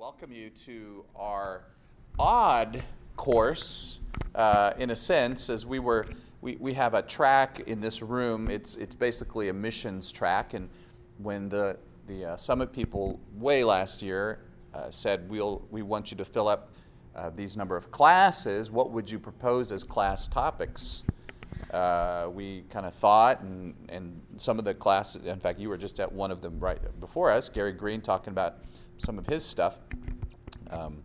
welcome you to our odd course, in a sense, as we have a track in this room. It's basically a missions track, and when the Summit people way last year said we want you to fill up these number of classes, what would you propose as class topics? We kind of thought, and some of the classes, in fact, you were just at one of them right before us, Gary Green talking about some of his stuff. And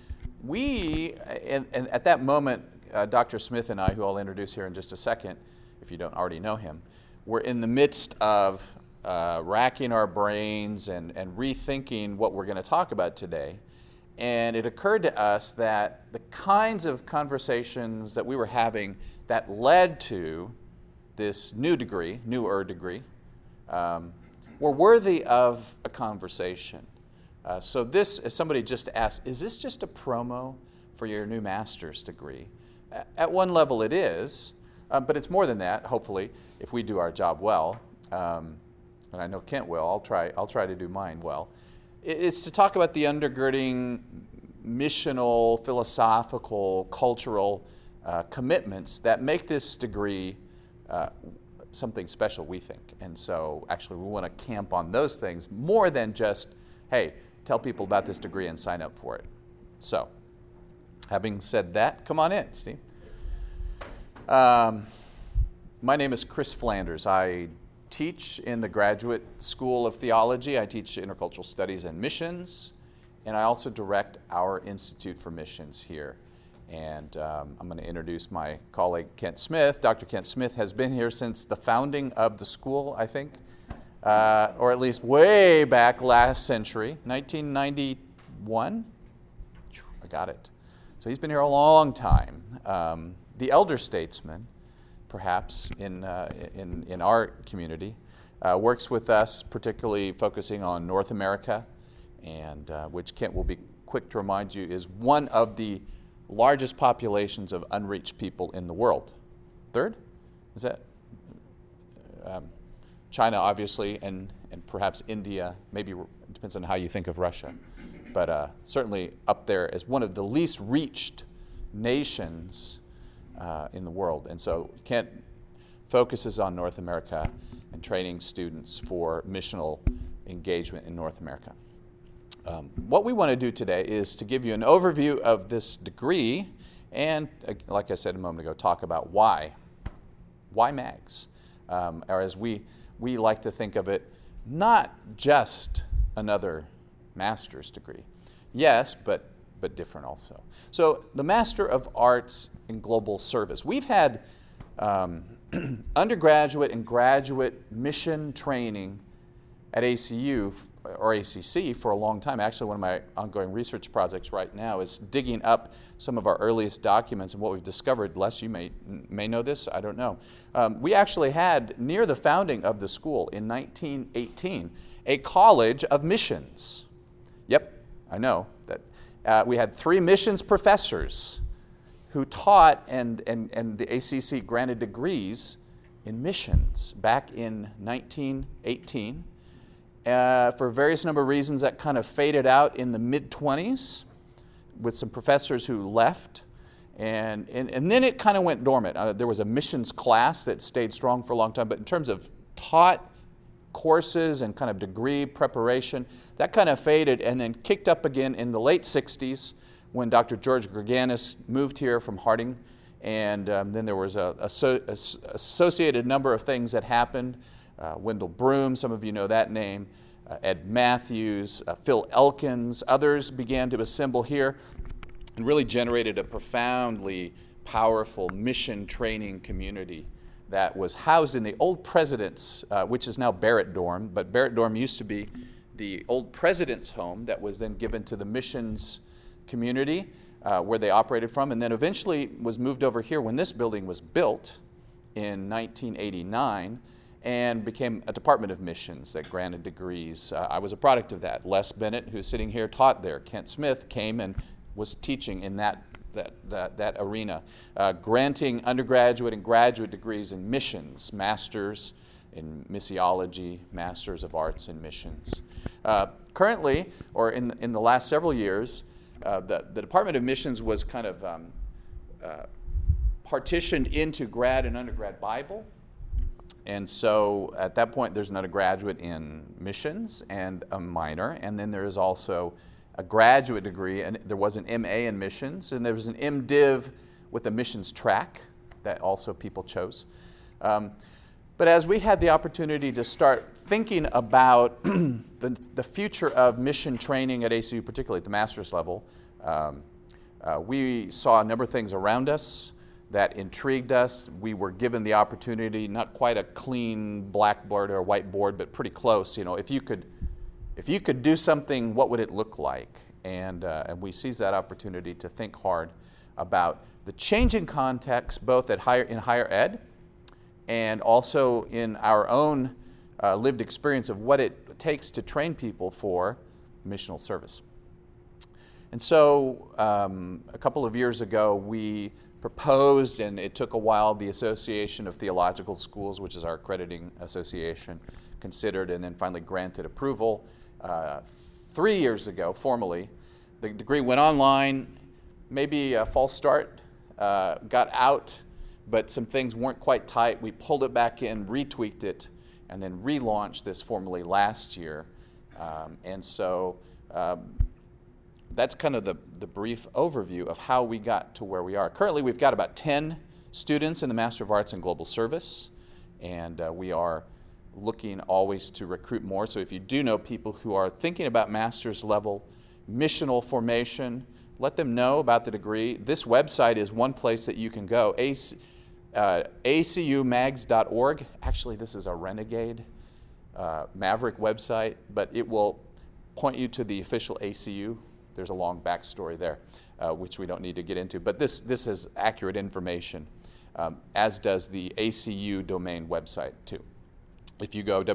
at that moment, Dr. Smith and I, who I'll introduce here in just a second, if you don't already know him, were in the midst of racking our brains and rethinking what we're going to talk about today. And it occurred to us that the kinds of conversations that we were having that led to this newer degree, were worthy of a conversation. So this, as somebody just asked, is this just a promo for your new master's degree? At one level it is, but it's more than that, hopefully, if we do our job well. And I know Kent will. I'll try to do mine well. It's to talk about the undergirding missional, philosophical, cultural commitments that make this degree something special, we think. And so actually we want to camp on those things more than just, hey, tell people about this degree and sign up for it. So, having said that, come on in, Steve. My name is Chris Flanders. I teach in the Graduate School of Theology. I teach intercultural studies and missions, and I also direct our Institute for Missions here. And I'm going to introduce my colleague, Kent Smith. Dr. Kent Smith has been here since the founding of the school, I think, or at least way back last century, 1991. I got it. So he's been here a long time. The elder statesman, perhaps, in our community, works with us, particularly focusing on North America, and which Kent will be quick to remind you is one of the largest populations of unreached people in the world. Third? Is that? China, obviously, and perhaps India, maybe it depends on how you think of Russia, but certainly up there as one of the least reached nations in the world. And so Kent focuses on North America and training students for missional engagement in North America. What we want to do today is to give you an overview of this degree and, like I said a moment ago, talk about why. Why MAGS? Or as we like to think of it, not just another master's degree. Yes, but different also. So the Master of Arts in Global Service. We've had undergraduate and graduate mission training at ACU or ACC for a long time. Actually, one of my ongoing research projects right now is digging up some of our earliest documents and what we've discovered. Les, you may know this, I don't know. We actually had, near the founding of the school in 1918, a college of missions. Yep, I know that. We had 3 missions professors who taught and the ACC granted degrees in missions back in 1918. For various number of reasons, that kind of faded out in the mid-20s with some professors who left. And then it kind of went dormant. There was a missions class that stayed strong for a long time, but in terms of taught courses and kind of degree preparation, that kind of faded and then kicked up again in the late 60s when Dr. George Greganis moved here from Harding. And then there was a associated number of things that happened. Wendell Broom, some of you know that name, Ed Matthews, Phil Elkins, others began to assemble here and really generated a profoundly powerful mission training community that was housed in the old President's, which is now Barrett Dorm, but Barrett Dorm used to be the old President's home that was then given to the missions community where they operated from, and then eventually was moved over here when this building was built in 1989 and became a Department of Missions that granted degrees. I was a product of that. Les Bennett, who's sitting here, taught there. Kent Smith came and was teaching in that arena, granting undergraduate and graduate degrees in missions, masters in missiology, masters of arts in missions. Currently, or in the last several years, the Department of Missions was kind of partitioned into grad and undergrad Bible. And so at that point, there's an undergraduate in missions and a minor, and then there is also a graduate degree, and there was an MA in missions, and there was an MDiv with a missions track that also people chose. But as we had the opportunity to start thinking about the future of mission training at ACU, particularly at the master's level, we saw a number of things around us that intrigued us. We were given the opportunity, not quite a clean blackboard or whiteboard, but pretty close. If you could do something, what would it look like? And we seized that opportunity to think hard about the changing context, both in higher ed, and also in our own lived experience of what it takes to train people for missional service. And so a couple of years ago, we proposed, and it took a while, the Association of Theological Schools, which is our accrediting association, considered and then finally granted approval 3 years ago, formally. The degree went online, maybe a false start, got out, but some things weren't quite tight. We pulled it back in, retweaked it, and then relaunched this formally last year. And so that's kind of the brief overview of how we got to where we are. Currently, we've got about 10 students in the Master of Arts in Global Service, and we are looking always to recruit more. So if you do know people who are thinking about master's level missional formation, let them know about the degree. This website is one place that you can go, acumags.org. Actually, this is a renegade Maverick website, but it will point you to the official ACU. There's a long backstory there, which we don't need to get into. But this is accurate information, as does the ACU domain website, too. If you go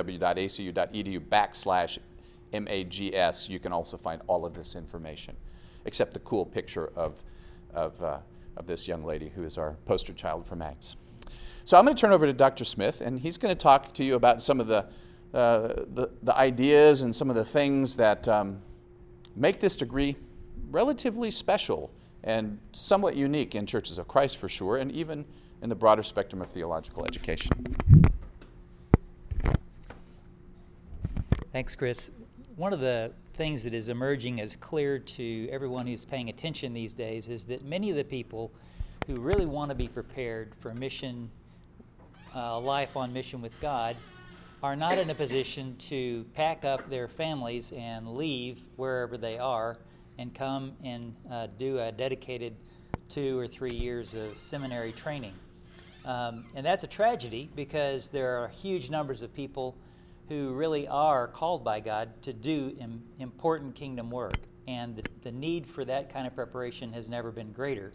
www.acu.edu/MAGS, you can also find all of this information, except the cool picture of this young lady who is our poster child for MAGS. So I'm going to turn over to Dr. Smith, and he's going to talk to you about some of the ideas and some of the things that make this degree relatively special and somewhat unique in Churches of Christ for sure, and even in the broader spectrum of theological education. Thanks, Chris. One of the things that is emerging as clear to everyone who's paying attention these days is that many of the people who really want to be prepared for mission, life on mission with God, are not in a position to pack up their families and leave wherever they are and come and do a dedicated 2 or 3 years of seminary training. And that's a tragedy because there are huge numbers of people who really are called by God to do important kingdom work. And the need for that kind of preparation has never been greater.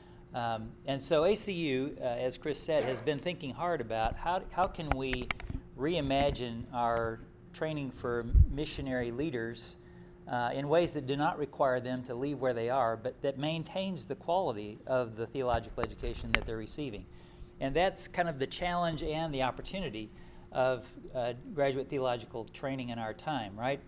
And so ACU, as Chris said, has been thinking hard about how can we reimagine our training for missionary leaders in ways that do not require them to leave where they are, but that maintains the quality of the theological education that they're receiving. And that's kind of the challenge and the opportunity of graduate theological training in our time, right?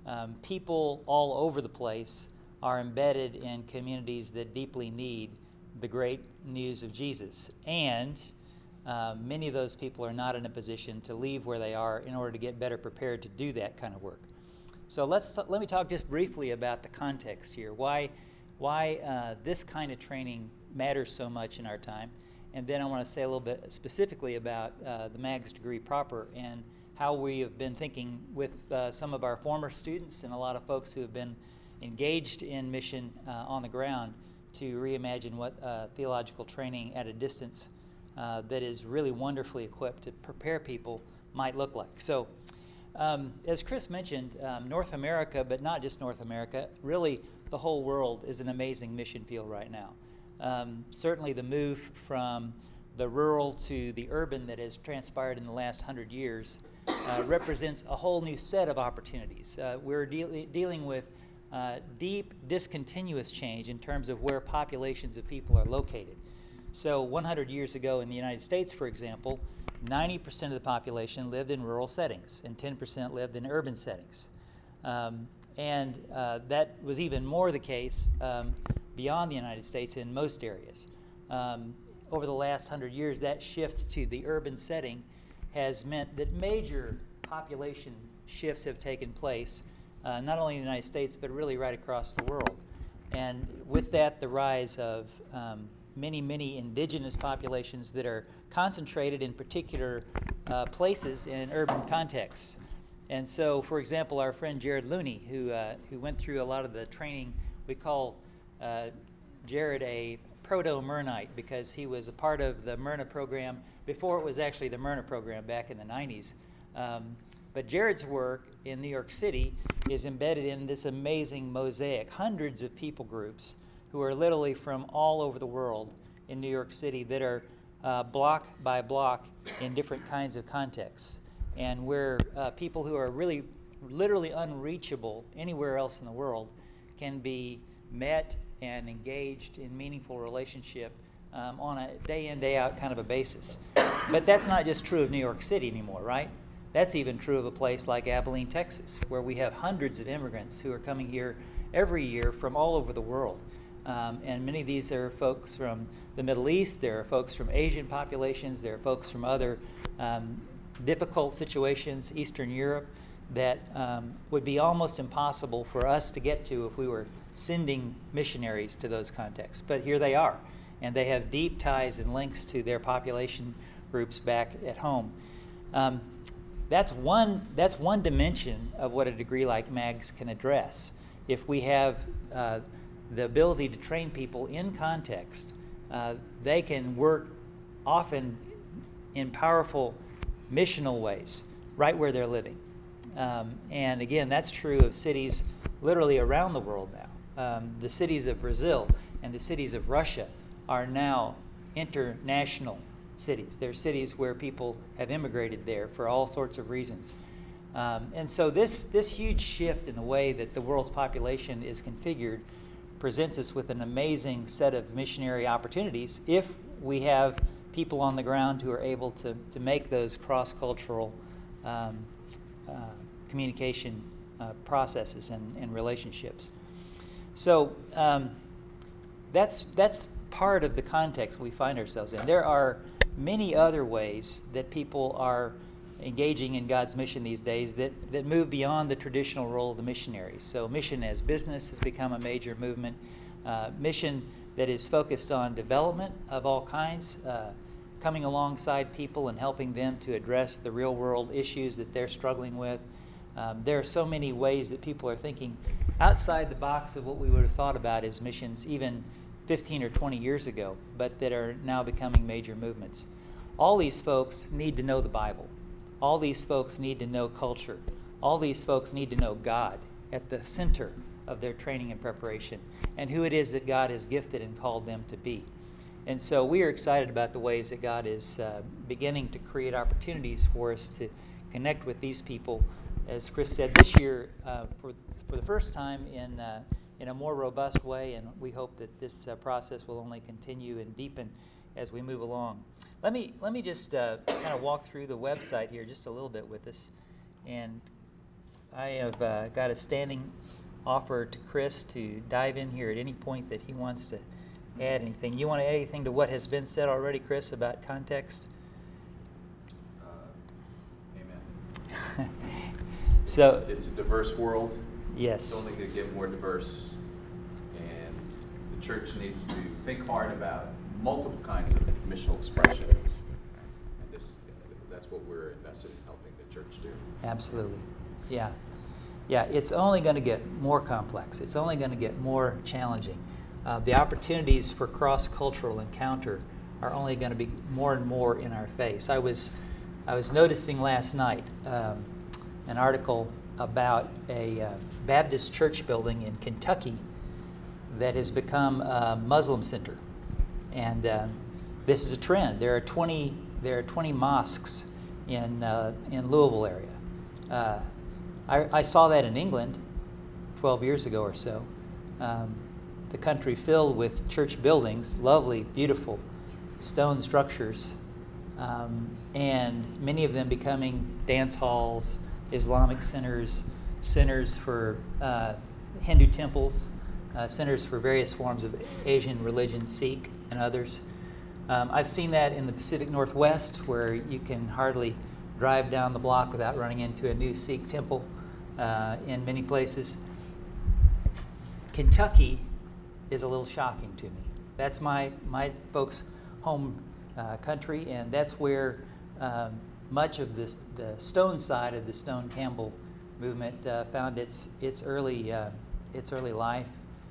People all over the place are embedded in communities that deeply need the great news of Jesus. And many of those people are not in a position to leave where they are in order to get better prepared to do that kind of work. So let me talk just briefly about the context here, why this kind of training matters so much in our time, and then I want to say a little bit specifically about the MAGS degree proper and how we have been thinking with some of our former students and a lot of folks who have been engaged in mission on the ground to reimagine what theological training at a distance that is really wonderfully equipped to prepare people might look like. So as Chris mentioned, North America, but not just North America, really the whole world is an amazing mission field right now. Certainly the move from the rural to the urban that has transpired in the last 100 years represents a whole new set of opportunities. We're dealing with deep, discontinuous change in terms of where populations of people are located. So 100 years ago in the United States, for example, 90% of the population lived in rural settings and 10% lived in urban settings. And that was even more the case beyond the United States in most areas. Over the last 100 years, that shift to the urban setting has meant that major population shifts have taken place, not only in the United States, but really right across the world. And with that, the rise of many indigenous populations that are concentrated in particular places in urban contexts. And so, for example, our friend Jared Looney, who went through a lot of the training, we call Jared a proto-Mernite because he was a part of the Myrna program before it was actually the Myrna program back in the 90s. But Jared's work in New York City is embedded in this amazing mosaic, hundreds of people groups who are literally from all over the world in New York City that are block by block in different kinds of contexts, and where people who are really literally unreachable anywhere else in the world can be met and engaged in meaningful relationship on a day in, day out kind of a basis. But that's not just true of New York City anymore, right? That's even true of a place like Abilene, Texas, where we have hundreds of immigrants who are coming here every year from all over the world. And many of these are folks from the Middle East, there are folks from Asian populations, there are folks from other difficult situations, Eastern Europe, that would be almost impossible for us to get to if we were sending missionaries to those contexts. But here they are, and they have deep ties and links to their population groups back at home. That's one dimension of what a degree like MAGS can address. If we have the ability to train people in context, they can work often in powerful missional ways right where they're living. And again, that's true of cities literally around the world now. The cities of Brazil and the cities of Russia are now international cities. They're cities where people have immigrated there for all sorts of reasons. And so this huge shift in the way that the world's population is configured presents us with an amazing set of missionary opportunities if we have people on the ground who are able to make those cross-cultural communication processes and relationships. So that's part of the context we find ourselves in. There are many other ways that people are engaging in God's mission these days that move beyond the traditional role of the missionaries. So mission as business has become a major movement. Mission that is focused on development of all kinds, coming alongside people and helping them to address the real world issues that they're struggling with. There are so many ways that people are thinking outside the box of what we would have thought about as missions even 15 or 20 years ago, but that are now becoming major movements. All these folks need to know the Bible. All these folks need to know culture. All these folks need to know God at the center of their training and preparation, and who it is that God has gifted and called them to be. And so we are excited about the ways that God is beginning to create opportunities for us to connect with these people, as Chris said, this year for the first time in a more robust way, and we hope that this process will only continue and deepen as we move along. Let me just kind of walk through the website here just a little bit with us, and I have got a standing offer to Chris to dive in here at any point that he wants to add anything. You want to add anything to what has been said already, Chris, about context? Amen. So it's a diverse world. Yes. It's only going to get more diverse, and the church needs to think hard about multiple kinds of missional expressions. And that's what we're invested in helping the church do. Absolutely. Yeah. Yeah, it's only going to get more complex. It's only going to get more challenging. The opportunities for cross-cultural encounter are only going to be more and more in our face. I was noticing last night an article about a Baptist church building in Kentucky that has become a Muslim center, and this is a trend. There are 20 mosques in Louisville area. I saw that in England 12 years ago or so. The country filled with church buildings, lovely, beautiful stone structures, and many of them becoming dance halls, Islamic centers, centers for Hindu temples, centers for various forms of Asian religion, Sikh and others. I've seen that in the Pacific Northwest, where you can hardly drive down the block without running into a new Sikh temple in many places. Kentucky is a little shocking to me. That's my folks' home country, and that's where much of the Stone side of the Stone Campbell movement found its early life,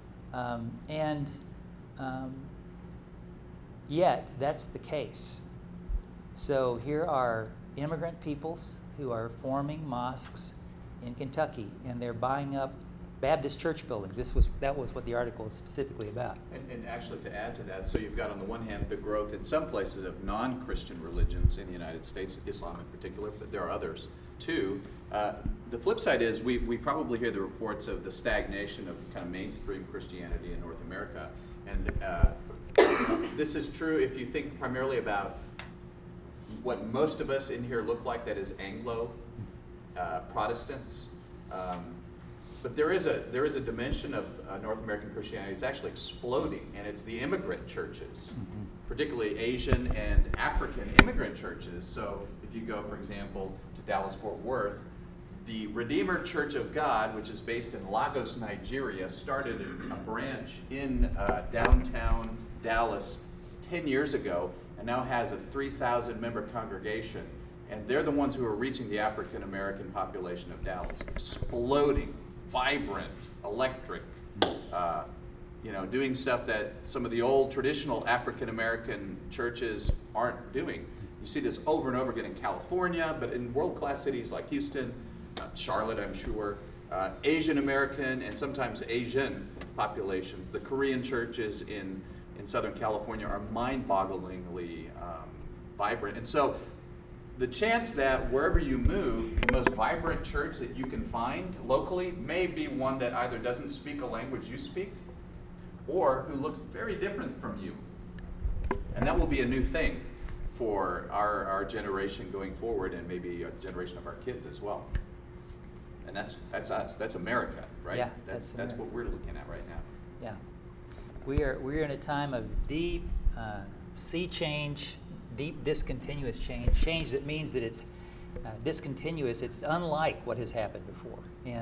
yet that's the case. So here are immigrant peoples who are forming mosques in Kentucky, and they're buying up Baptist church buildings. That was what the article is specifically about. And actually, to add to that, so you've got on the one hand the growth in some places of non-Christian religions in the United States, Islam in particular, but there are others too. The flip side is we probably hear the reports of the stagnation of kind of mainstream Christianity in North America, and this is true if you think primarily about what most of us in here look like, that is Anglo Protestants. But there is a dimension of North American Christianity that's actually exploding, and it's the immigrant churches, particularly Asian and African immigrant churches. So if you go, for example, to Dallas-Fort Worth, the Redeemer Church of God, which is based in Lagos, Nigeria, started a branch in downtown Dallas 10 years ago, and now has a 3,000-member congregation. And they're the ones who are reaching the African American population of Dallas, exploding, vibrant, electric, doing stuff that some of the old traditional African American churches aren't doing. You see this over and over again in California, but in world-class cities like Houston, Charlotte, I'm sure, Asian American and sometimes Asian populations. The Korean churches in Southern California are mind-bogglingly vibrant. And so the chance that wherever you move, the most vibrant church that you can find locally may be one that either doesn't speak a language you speak or who looks very different from you. And that will be a new thing for our generation going forward, and maybe the generation of our kids as well. And that's us. That's America, right? Yeah, that's what we're looking at right now. Yeah. We're in a time of deep sea change, deep discontinuous change that means that it's discontinuous. It's unlike what has happened before,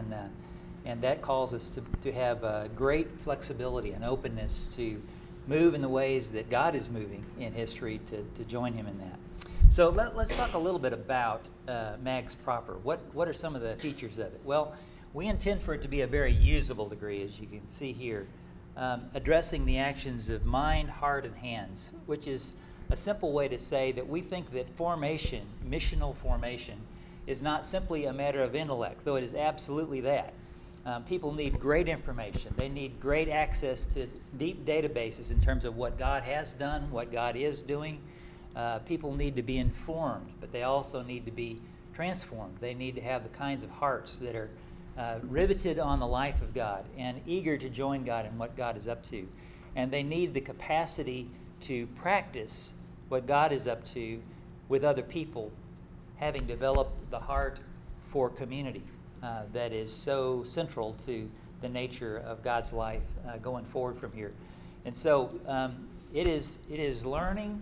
and that calls us to have great flexibility and openness to move in the ways that God is moving in history, to join Him in that. So let's talk a little bit about MAGS proper. What are some of the features of it? Well, we intend for it to be a very usable degree, as you can see here, addressing the actions of mind, heart, and hands, which is a simple way to say that we think that formation, missional formation, is not simply a matter of intellect, though it is absolutely that. People need great information. They need great access to deep databases in terms of what God has done, what God is doing. People need to be informed, but they also need to be transformed. They need to have the kinds of hearts that are riveted on the life of God and eager to join God in what God is up to. And they need the capacity to practice what God is up to with other people, having developed the heart for community that is so central to the nature of God's life going forward from here. And so it is learning.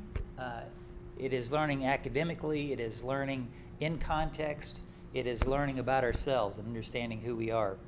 It is learning academically. It is learning in context. It is learning about ourselves and understanding who we are.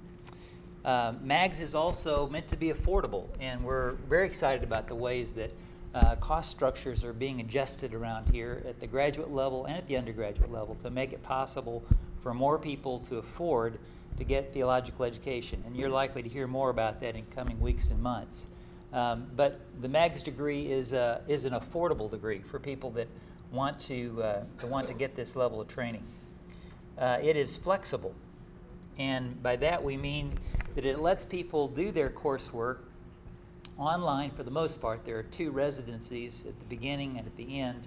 MAGS is also meant to be affordable, and we're very excited about the ways that cost structures are being adjusted around here at the graduate level and at the undergraduate level to make it possible for more people to afford to get theological education. And you're likely to hear more about that in coming weeks and months. But the MAGS degree is an affordable degree for people that want to get this level of training. It is flexible, and by that we mean that it lets people do their coursework online for the most part. There are 2 residencies at the beginning and at the end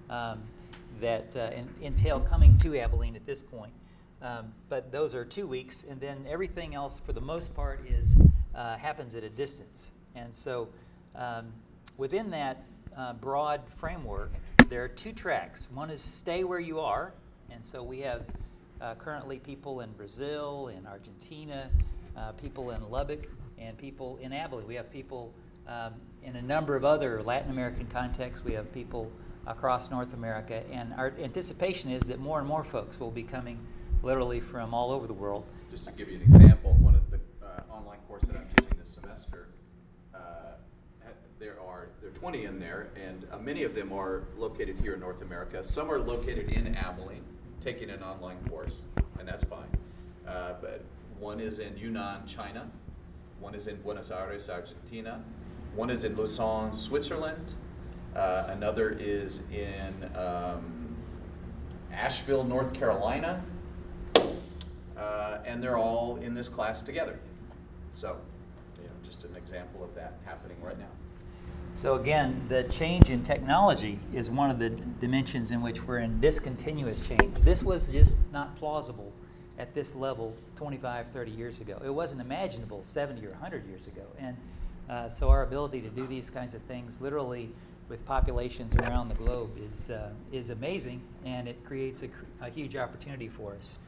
that entail coming to Abilene at this point. But those are 2 weeks, and then everything else for the most part happens at a distance. And so within that broad framework, there are 2 tracks. One is stay where you are, and so we have currently people in Brazil, in Argentina, people in Lubbock, and people in Abilene. We have people in a number of other Latin American contexts. We have people across North America, and our anticipation is that more and more folks will be coming literally from all over the world. Just to give you an example, one of the online courses that I'm teaching this semester, there are 20 in there, and many of them are located here in North America. Some are located in Abilene, taking an online course, and that's fine. But one is in Yunnan, China. One is in Buenos Aires, Argentina. One is in Lausanne, Switzerland. Another is in Asheville, North Carolina. And they're all in this class together. So, just an example of that happening right now. So again, the change in technology is one of the dimensions in which we're in discontinuous change. This was just not plausible at this level 25, 30 years ago. It wasn't imaginable 70 or 100 years ago. And so our ability to do these kinds of things literally with populations around the globe is amazing, and it creates a huge opportunity for us.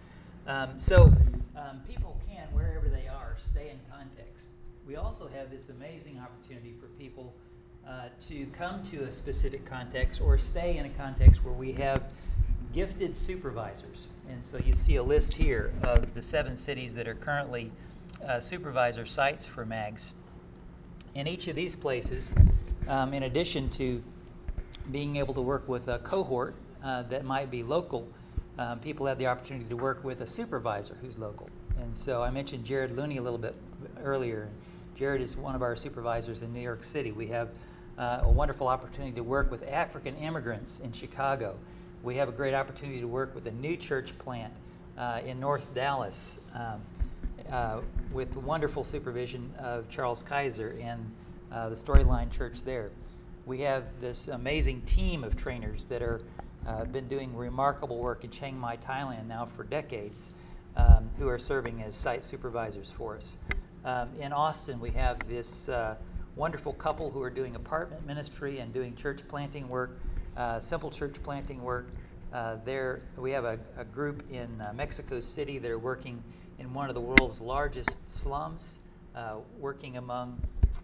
People can, wherever they are, stay in context. We also have this amazing opportunity for people to come to a specific context or stay in a context where we have gifted supervisors. And so you see a list here of the 7 cities that are currently supervisor sites for MAGS. In each of these places, in addition to being able to work with a cohort that might be local, people have the opportunity to work with a supervisor who's local. And so I mentioned Jared Looney a little bit earlier. Jared is one of our supervisors in New York City. We have a wonderful opportunity to work with African immigrants in Chicago. We have a great opportunity to work with a new church plant in North Dallas with the wonderful supervision of Charles Kaiser and the Storyline Church there. We have this amazing team of trainers that are been doing remarkable work in Chiang Mai, Thailand now for decades, who are serving as site supervisors for us. In Austin, we have this wonderful couple who are doing apartment ministry and doing church planting work, simple church planting work. There, we have a group in Mexico City that are working in one of the world's largest slums, working among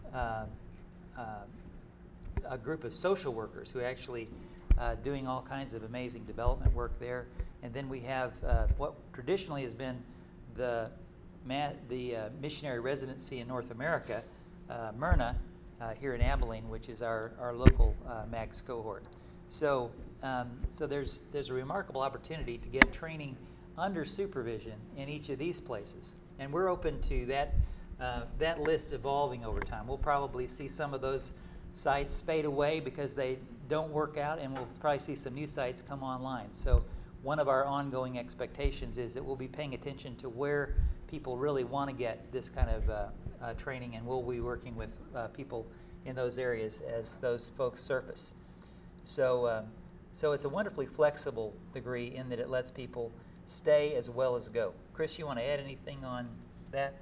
a group of social workers who are actually doing all kinds of amazing development work there. And then we have what traditionally has been the missionary residency in North America, Myrna, here in Abilene, which is our local MAGS cohort. So there's a remarkable opportunity to get training under supervision in each of these places, and we're open to that list evolving over time. We'll probably see some of those sites fade away because they don't work out, and we'll probably see some new sites come online. So one of our ongoing expectations is that we'll be paying attention to where people really want to get this kind of training, and we'll be working with people in those areas as those folks surface. So it's a wonderfully flexible degree in that it lets people stay as well as go. Chris, you want to add anything on that?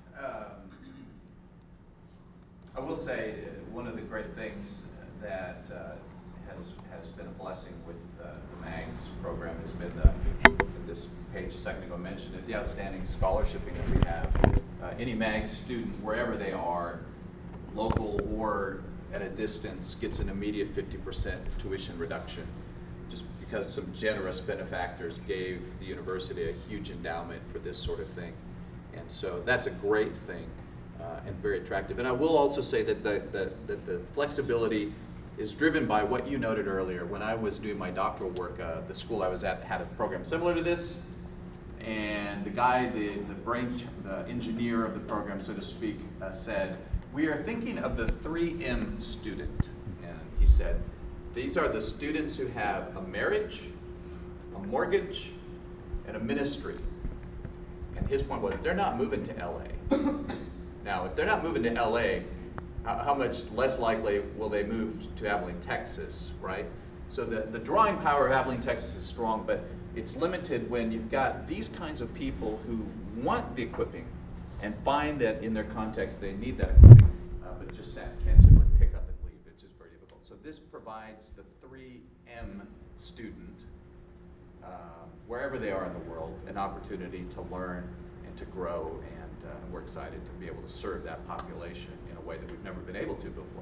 I will say one of the great things that has been a blessing with the MAGS program has been this page a second ago mentioned it, the outstanding scholarshiping that we have. Any MAGS student, wherever they are, local or at a distance, gets an immediate 50% tuition reduction, just because some generous benefactors gave the university a huge endowment for this sort of thing. And so that's a great thing and very attractive. And I will also say that the flexibility is driven by what you noted earlier. When I was doing my doctoral work, the school I was at had a program similar to this, and the guy, the engineer of the program, so to speak, said, "We are thinking of the 3M student." And he said, "These are the students who have a marriage, a mortgage, and a ministry." And his point was, they're not moving to LA. Now, if they're not moving to LA, how much less likely will they move to Abilene, Texas, right? So the drawing power of Abilene, Texas is strong, but it's limited when you've got these kinds of people who want the equipping and find that in their context they need that equipping, but just can't simply pick up and leave. It's just very difficult. So this provides the 3M student wherever they are in the world, an opportunity to learn and to grow, and we're excited to be able to serve that population in a way that we've never been able to before.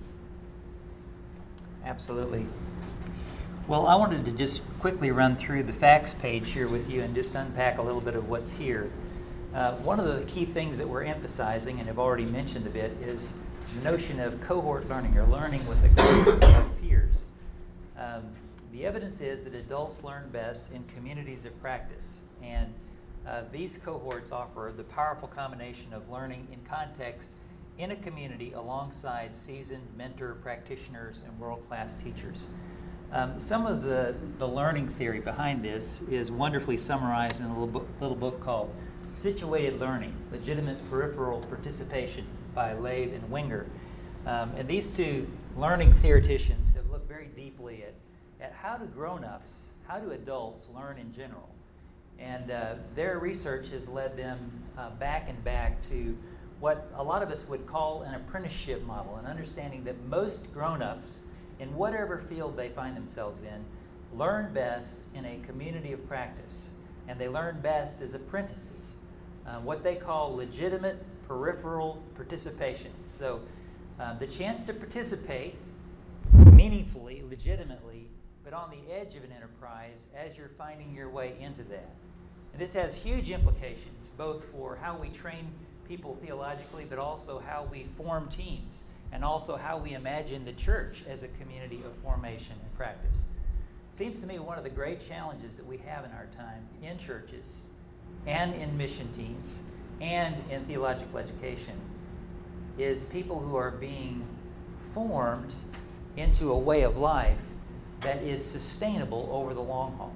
Absolutely. Well, I wanted to just quickly run through the facts page here with you and just unpack a little bit of what's here. One of the key things that we're emphasizing, and have already mentioned a bit, is the notion of cohort learning, or learning with a group of peers. The evidence is that adults learn best in communities of practice, and these cohorts offer the powerful combination of learning in context in a community alongside seasoned mentor practitioners and world-class teachers. Some of the learning theory behind this is wonderfully summarized in a little book called Situated Learning, Legitimate Peripheral Participation by Lave and Winger. And these two learning theoreticians have looked very deeply at how do grown-ups, how do adults learn in general? And their research has led them back to what a lot of us would call an apprenticeship model, an understanding that most grown-ups, in whatever field they find themselves in, learn best in a community of practice. And they learn best as apprentices, what they call legitimate peripheral participation. So the chance to participate meaningfully, legitimately, but on the edge of an enterprise as you're finding your way into that. And this has huge implications, both for how we train people theologically, but also how we form teams, and also how we imagine the church as a community of formation and practice. It seems to me one of the great challenges that we have in our time in churches and in mission teams and in theological education is people who are being formed into a way of life that is sustainable over the long haul.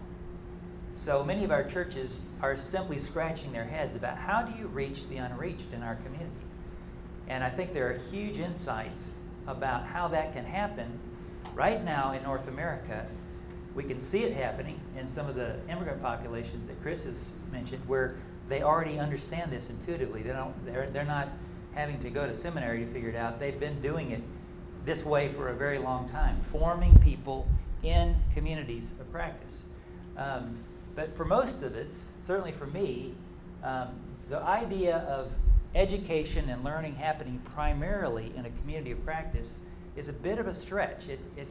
So many of our churches are simply scratching their heads about how do you reach the unreached in our community? And I think there are huge insights about how that can happen right now in North America. We can see it happening in some of the immigrant populations that Chris has mentioned, where they already understand this intuitively. They're not having to go to seminary to figure it out. They've been doing it this way for a very long time, forming people in communities of practice. But for most of us, certainly for me, the idea of education and learning happening primarily in a community of practice is a bit of a stretch.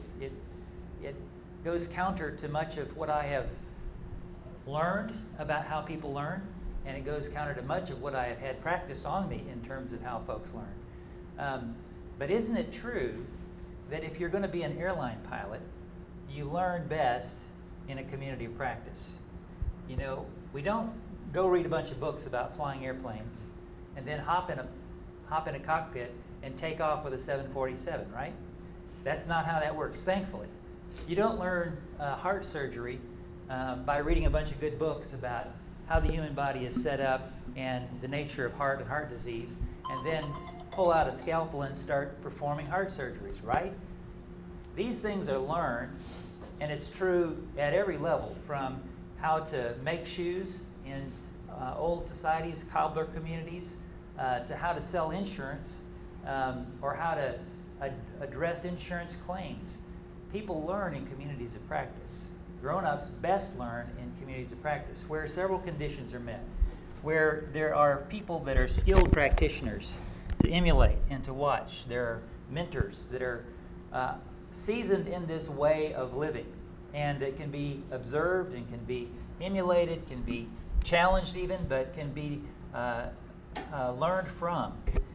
It goes counter to much of what I have learned about how people learn, and it goes counter to much of what I have had practiced on me in terms of how folks learn. But isn't it true that if you're going to be an airline pilot, you learn best in a community of practice? You know, we don't go read a bunch of books about flying airplanes and then hop in a cockpit and take off with a 747, right? That's not how that works, thankfully. You don't learn heart surgery by reading a bunch of good books about how the human body is set up and the nature of heart and heart disease, and then pull out a scalpel and start performing heart surgeries, right? These things are learned, and it's true at every level, from how to make shoes in old societies, cobbler communities, to how to sell insurance, or how to address insurance claims. People learn in communities of practice. Grown-ups best learn in communities of practice, where several conditions are met, where there are people that are skilled practitioners to emulate and to watch. There are mentors that are seasoned in this way of living, and it can be observed and can be emulated, can be challenged even, but can be learned from.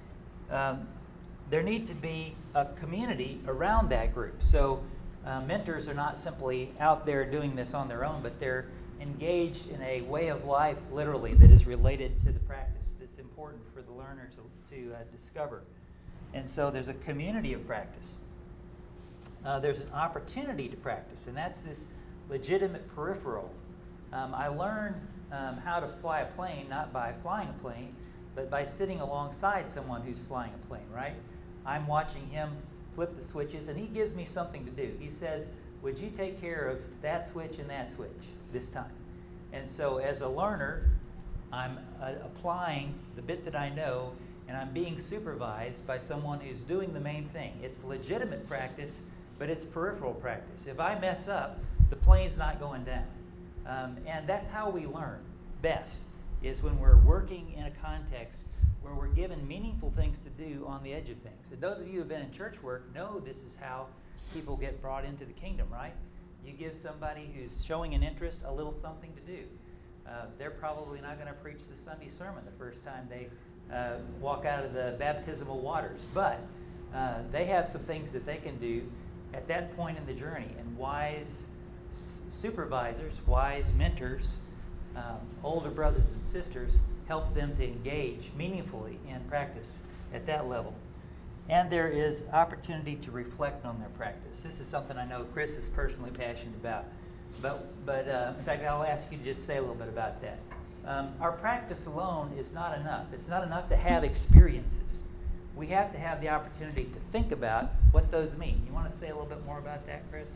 There need to be a community around that group. So mentors are not simply out there doing this on their own, but they're engaged in a way of life, literally, that is related to the practice, that's important for the learner to discover. And so there's a community of practice. There's an opportunity to practice, and that's this legitimate peripheral. I learn how to fly a plane, not by flying a plane, but by sitting alongside someone who's flying a plane, right? I'm watching him flip the switches, and he gives me something to do. He says, would you take care of that switch and that switch this time? And so as a learner, I'm applying the bit that I know, and I'm being supervised by someone who's doing the main thing. It's legitimate practice, but it's peripheral practice. If I mess up, the plane's not going down. And that's how we learn best, is when we're working in a context where we're given meaningful things to do on the edge of things. And those of you who have been in church work know this is how people get brought into the kingdom, right? You give somebody who's showing an interest a little something to do. They're probably not going to preach the Sunday sermon the first time they walk out of the baptismal waters, but they have some things that they can do at that point in the journey. And wise supervisors, wise mentors, older brothers and sisters help them to engage meaningfully in practice at that level. And there is opportunity to reflect on their practice. This is something I know Chris is personally passionate about. But in fact, I'll ask you to just say a little bit about that. Our practice alone is not enough. It's not enough to have experiences. We have to have the opportunity to think about what those mean. You want to say a little bit more about that, Chris?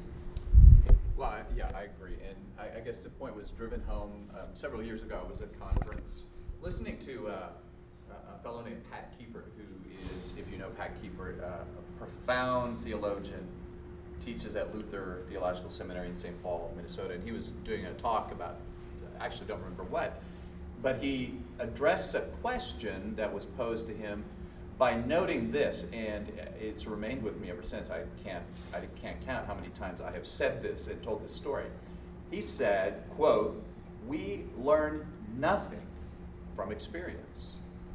Well, yeah, I agree. And I guess the point was driven home several years ago. I was at a conference listening to a fellow named Pat Kiefer, who is, if you know Pat Kiefer, a profound theologian, teaches at Luther Theological Seminary in St. Paul, Minnesota. And he was doing a talk about, I actually don't remember what, but he addressed a question that was posed to him by noting this, and it's remained with me ever since. I can't count how many times I have said this and told this story. He said, quote, "We learn nothing from experience."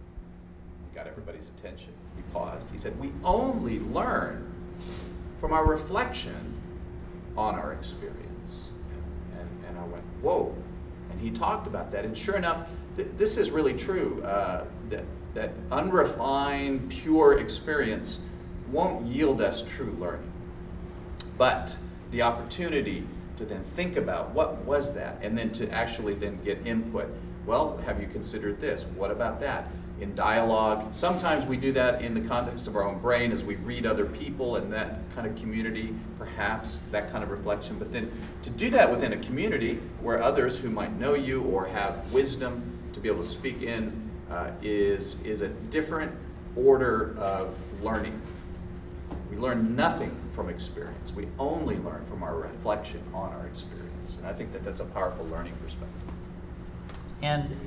He got everybody's attention. He paused. He said, "We only learn from our reflection on our experience." And I went, whoa. And he talked about that. And sure enough, this is really true, that unrefined, pure experience won't yield us true learning. But the opportunity to then think about what was that, and then to actually then get input. Well, have you considered this? What about that? In dialogue, sometimes we do that in the context of our own brain as we read other people and that kind of community, perhaps that kind of reflection. But then to do that within a community where others who might know you or have wisdom to be able to speak in is a different order of learning. We learn nothing from experience. We only learn from our reflection on our experience. And I think that that's a powerful learning perspective. And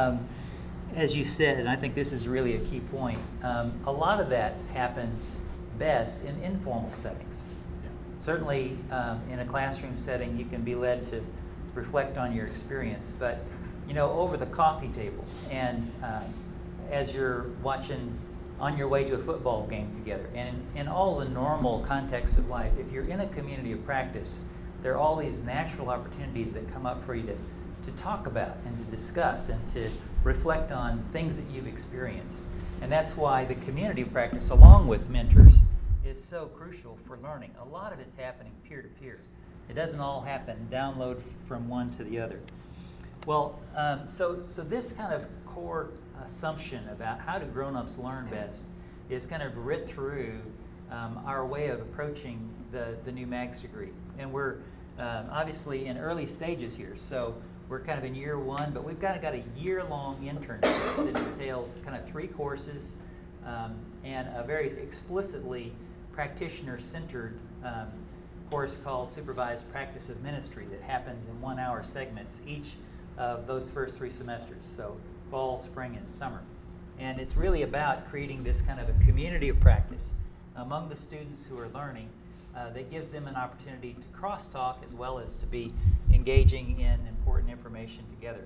as you said, and I think this is really a key point, a lot of that happens best in informal settings. Yeah. Certainly in a classroom setting, you can be led to reflect on your experience, but over the coffee table and as you're watching on your way to a football game together, and in all the normal contexts of life, if you're in a community of practice, there are all these natural opportunities that come up for you to talk about and to discuss and to reflect on things that you've experienced. And that's why the community of practice, along with mentors, is so crucial for learning. A lot of it's happening peer-to-peer. It doesn't all happen download from one to the other. Well, so this kind of core assumption about how do grown-ups learn best is kind of writ through our way of approaching the new MAGS degree. And we're obviously in early stages here, so we're kind of in year one, but we've got a year-long internship that entails kind of 3 courses and a very explicitly practitioner-centered course called Supervised Practice of Ministry that happens in 1-hour segments each of those first 3 semesters, so fall, spring, and summer. And it's really about creating this kind of a community of practice among the students who are learning that gives them an opportunity to crosstalk as well as to be engaging in important information together.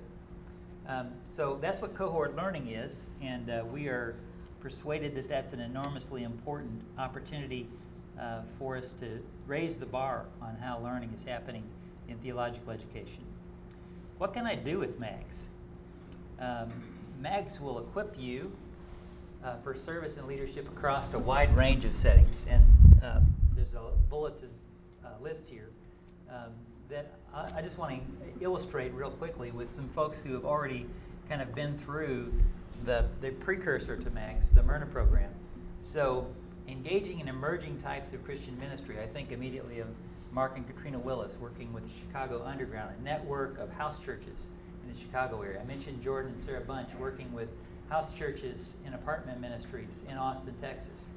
So that's what cohort learning is, and we are persuaded that that's an enormously important opportunity for us to raise the bar on how learning is happening in theological education. What can I do with MAGS? MAGS will equip you for service and leadership across a wide range of settings. And there's a bulleted list here that I just want to illustrate real quickly with some folks who have already kind of been through the precursor to MAGS, the Myrna program. So engaging in emerging types of Christian ministry, I think immediately of Mark and Katrina Willis working with the Chicago Underground, a network of house churches in the Chicago area. I mentioned Jordan and Sarah Bunch working with house churches in apartment ministries in Austin, Texas.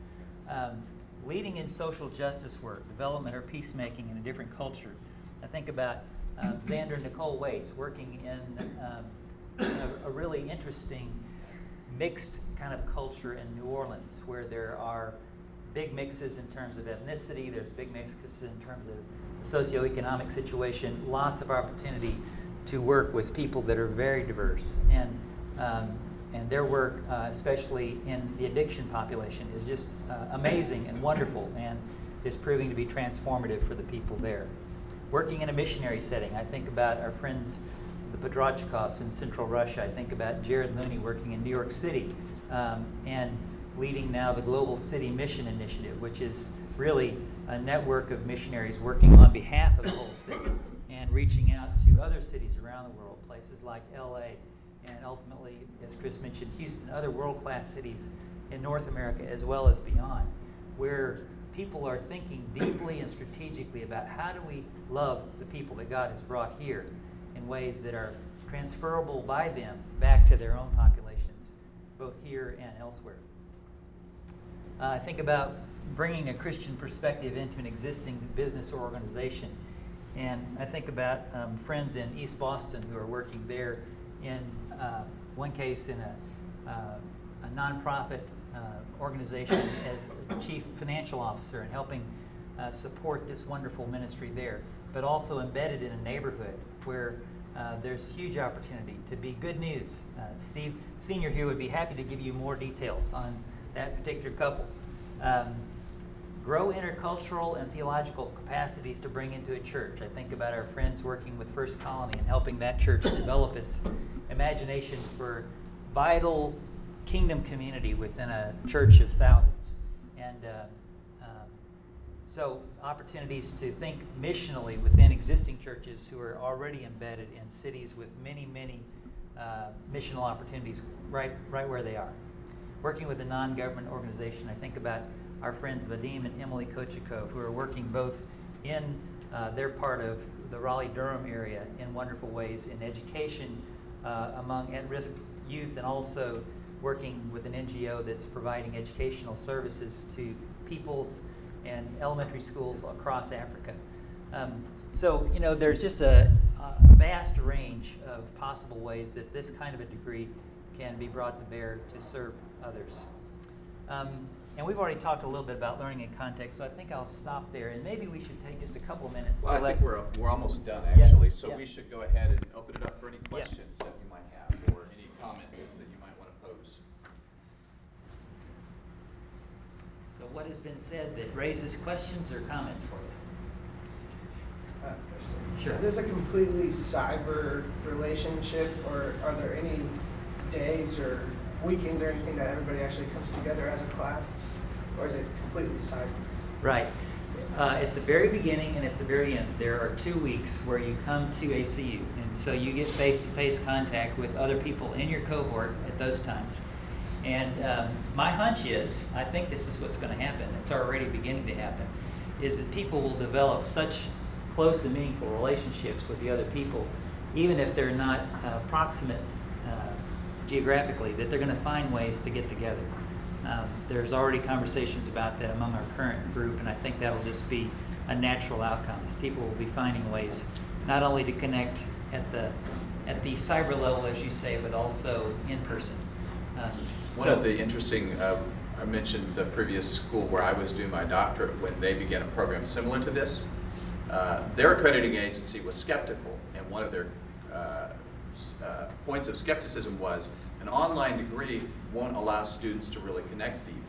Leading in social justice work, development or peacemaking in a different culture. I think about Xander and Nicole Waits working in a really interesting mixed kind of culture in New Orleans, where there are big mixes in terms of ethnicity, there's big mixes in terms of socioeconomic situation, lots of opportunity to work with people that are very diverse. And their work, especially in the addiction population, is just amazing and wonderful, and is proving to be transformative for the people there. Working in a missionary setting, I think about our friends, the Podrachikovs in Central Russia. I think about Jared Looney working in New York City, and leading now the Global City Mission Initiative, which is really a network of missionaries working on behalf of the whole city and reaching out to other cities around the world, places like LA, and ultimately, as Chris mentioned, Houston, other world-class cities in North America as well as beyond, where people are thinking deeply and strategically about how do we love the people that God has brought here in ways that are transferable by them back to their own populations, both here and elsewhere. I think about bringing a Christian perspective into an existing business or organization. And I think about friends in East Boston who are working there in one case in a nonprofit organization as a chief financial officer and helping support this wonderful ministry there, but also embedded in a neighborhood where there's huge opportunity to be good news. Steve Sr. here would be happy to give you more details on that particular couple. Grow intercultural and theological capacities to bring into a church. I think about our friends working with First Colony and helping that church develop its imagination for vital kingdom community within a church of thousands. And so opportunities to think missionally within existing churches who are already embedded in cities with many, many missional opportunities right where they are. Working with a non-government organization, I think about our friends Vadim and Emily Kochikov, who are working both in their part of the Raleigh-Durham area in wonderful ways in education among at-risk youth, and also working with an NGO that's providing educational services to peoples and elementary schools across Africa. So, there's just a vast range of possible ways that this kind of a degree can be brought to bear to serve others. And we've already talked a little bit about learning in context, so I think I'll stop there, and maybe we should take just a couple of minutes. Well, I think we're almost done, actually, so yeah. We should go ahead and open it up for any questions that you might have, or any comments that you might want to pose. So what has been said that raises questions or comments for you? Sure. Is this a completely cyber relationship, or are there any days or weekends or anything that everybody actually comes together as a class, or is it completely cyber? Right. At the very beginning and at the very end, there are 2 weeks where you come to ACU, and so you get face-to-face contact with other people in your cohort at those times. And my hunch is, I think this is what's going to happen, it's already beginning to happen, is that people will develop such close and meaningful relationships with the other people, even if they're not proximate geographically, that they're going to find ways to get together. There's already conversations about that among our current group, and I think that'll just be a natural outcome, as people will be finding ways not only to connect at the cyber level, as you say, but also in person. One of the interesting, I mentioned the previous school where I was doing my doctorate, when they began a program similar to this, their accrediting agency was skeptical, and one of their points of skepticism was an online degree won't allow students to really connect deeply.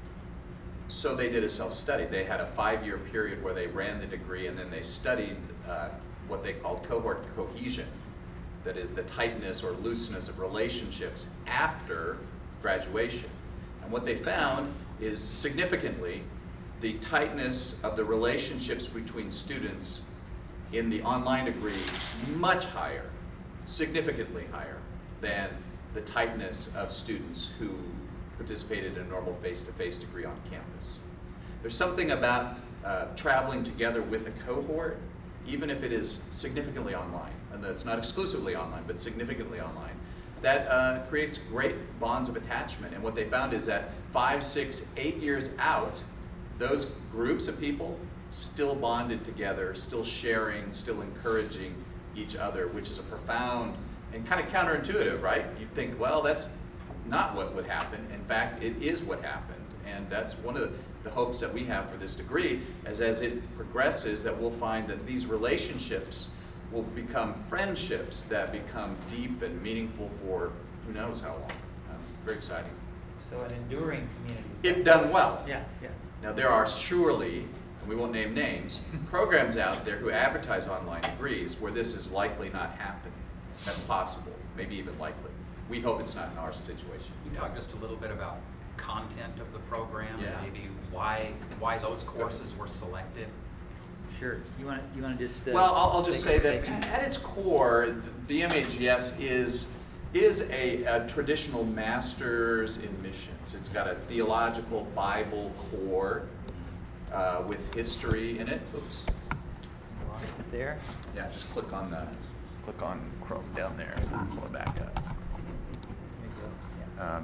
So they did a self-study. They had a 5-year period where they ran the degree, and then they studied what they called cohort cohesion, that is the tightness or looseness of relationships after graduation. And what they found is significantly the tightness of the relationships between students in the online degree much higher, significantly higher than the tightness of students who participated in a normal face-to-face degree on campus. There's something about traveling together with a cohort, even if it is significantly online, and it's not exclusively online, but significantly online, that creates great bonds of attachment. And what they found is that 5, 6, 8 years out, those groups of people still bonded together, still sharing, still encouraging, each other, which is a profound and kind of counterintuitive, right? You'd think, well, that's not what would happen. In fact, it is what happened. And that's one of the hopes that we have for this degree, as it progresses, that we'll find that these relationships will become friendships that become deep and meaningful for who knows how long. Very exciting. So an enduring community. If done well. Yeah. Now there are surely, and we won't name names, programs out there who advertise online degrees where this is likely not happening. That's possible, maybe even likely. We hope it's not in our situation. Can you talk just a little bit about content of the program? Yeah. Maybe why those courses were selected? Sure. You want to just Well, I'll just say take a that second? at its core, the MAGS is a traditional master's in missions. It's got a theological Bible core with history in it. Oops. Lost it there. Yeah, just click on Chrome down there and pull it back up. There you go. Yeah.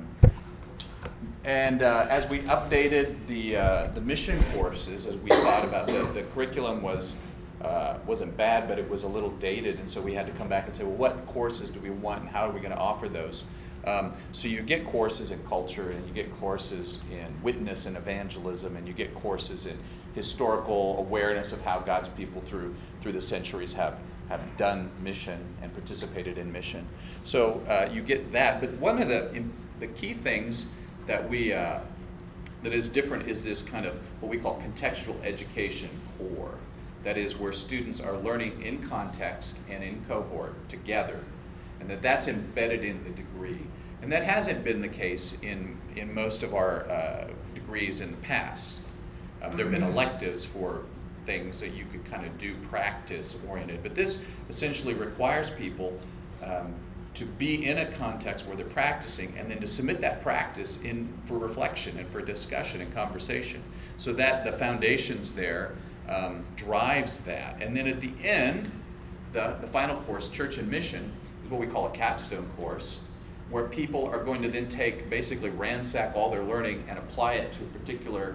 And as we updated the mission courses, as we thought about the curriculum wasn't bad, but it was a little dated, and so we had to come back and say, well, what courses do we want, and how are we going to offer those? So you get courses in culture, and you get courses in witness and evangelism, and you get courses in historical awareness of how God's people through the centuries have done mission and participated in mission. So you get that, but one of the key things that that is different is this kind of what we call contextual education core. That is where students are learning in context and in cohort together, and that's embedded in the degree. And that hasn't been the case in most of our degrees in the past. There have been electives for things that you could kind of do practice-oriented, but this essentially requires people to be in a context where they're practicing, and then to submit that practice in for reflection and for discussion and conversation, so that the foundations there drives that. And then at the end, the final course, Church and Mission, is what we call a capstone course, where people are going to then basically ransack all their learning and apply it to a particular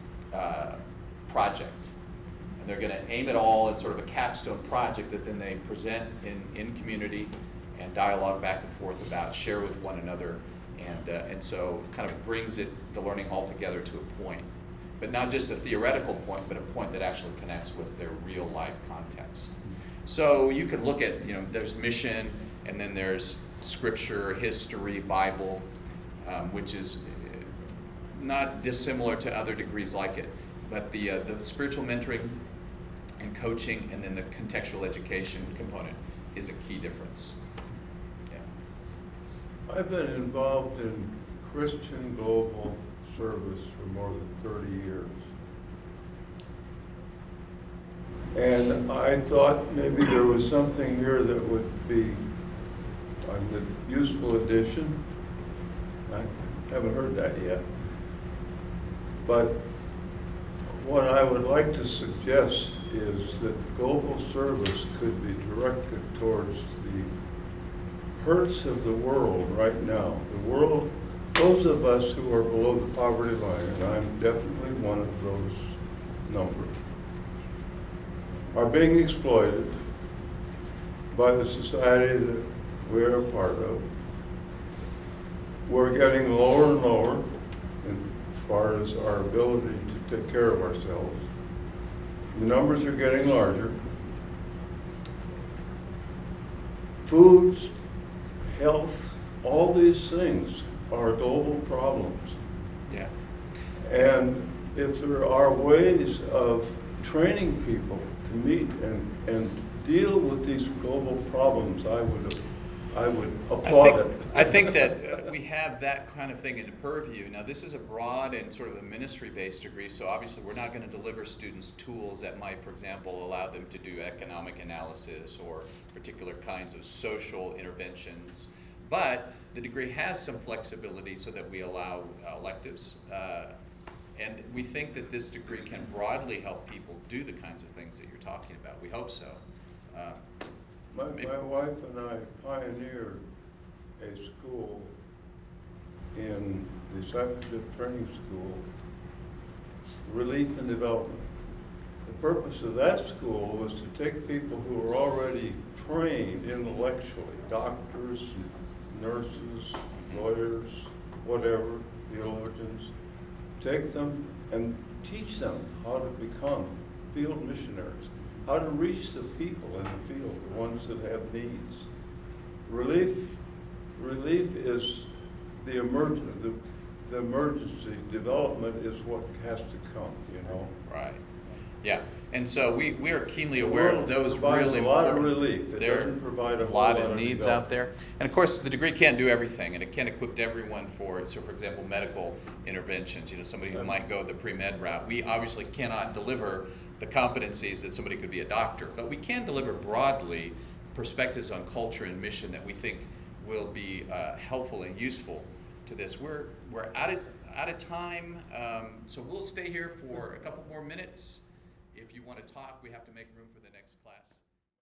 project. And they're going to aim it all at sort of a capstone project that then they present in community and dialogue back and forth about, share with one another, and so kind of brings the learning all together to a point. But not just a theoretical point, but a point that actually connects with their real life context. So you can look at, there's mission, and then there's scripture, history, Bible, which is not dissimilar to other degrees like it. But the spiritual mentoring and coaching, and then the contextual education component is a key difference. Yeah. I've been involved in Christian global service for more than 30 years. And I thought maybe there was something here that would be a useful addition. I haven't heard that yet. But what I would like to suggest is that global service could be directed towards the hurts of the world right now. The world, those of us who are below the poverty line, and I'm definitely one of those numbers, are being exploited by the society that we're a part of. We're getting lower and lower as far as our ability to take care of ourselves. The numbers are getting larger. Foods, health, all these things are global problems. Yeah. And if there are ways of training people to meet and deal with these global problems, I would applaud it. I think that we have that kind of thing in the purview. Now, this is a broad and sort of a ministry-based degree, so obviously we're not going to deliver students tools that might, for example, allow them to do economic analysis or particular kinds of social interventions. But the degree has some flexibility so that we allow electives. And we think that this degree can broadly help people do the kinds of things that you're talking about. We hope so. My wife and I pioneered a school in discipleship training school, Relief and Development. The purpose of that school was to take people who were already trained intellectually, doctors, nurses, lawyers, whatever, theologians. Take them and teach them how to become field missionaries, how to reach the people in the field, the ones that have needs. Relief is the emergency. Development is what has to come, you know. Right. Yeah. And so we are keenly The aware world of those provides really a lot of important. relief. It There doesn't provide a whole lot lot of of needs development. out there. And of course, the degree can't do everything, and it can't equip everyone for it. So, for example, medical interventions. Somebody who might go the pre-med route. We obviously cannot deliver the competencies that somebody could be a doctor, but we can deliver broadly perspectives on culture and mission that we think will be helpful and useful to this. We're out of time, so we'll stay here for a couple more minutes. If you want to talk, we have to make room for the next class.